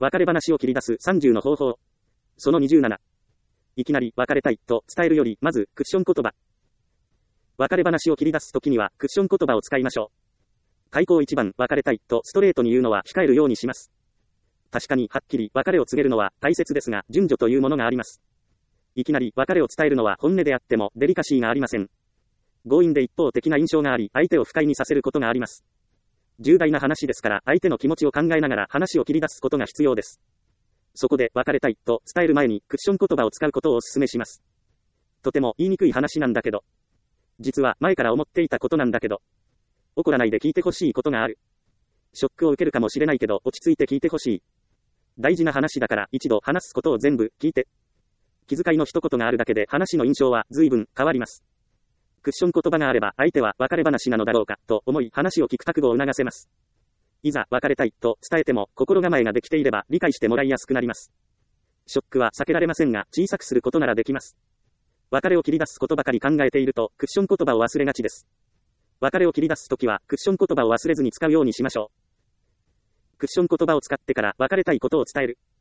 別れ話を切り出す30の方法。その27。いきなり別れたいと伝えるより、まずクッション言葉。別れ話を切り出すときにはクッション言葉を使いましょう。開口一番別れたいとストレートに言うのは控えるようにします。確かにはっきり別れを告げるのは大切ですが、順序というものがあります。いきなり別れを伝えるのは本音であってもデリカシーがありません。強引で一方的な印象があり、相手を不快にさせることがあります。重大な話ですから、相手の気持ちを考えながら話を切り出すことが必要です。そこで別れたいと伝える前にクッション言葉を使うことをお勧めします。とても言いにくい話なんだけど。実は前から思っていたことなんだけど。怒らないで聞いてほしいことがある。ショックを受けるかもしれないけど落ち着いて聞いてほしい。大事な話だから一度話すことを全部聞いて。気遣いの一言があるだけで話の印象は随分変わります。クッション言葉があれば相手は別れ話なのだろうかと思い話を聞く覚悟を促せます。いざ別れたいと伝えても心構えができていれば理解してもらいやすくなります。ショックは避けられませんが小さくすることならできます。別れを切り出すことばかり考えているとクッション言葉を忘れがちです。別れを切り出すときはクッション言葉を忘れずに使うようにしましょう。クッション言葉を使ってから別れたいことを伝える。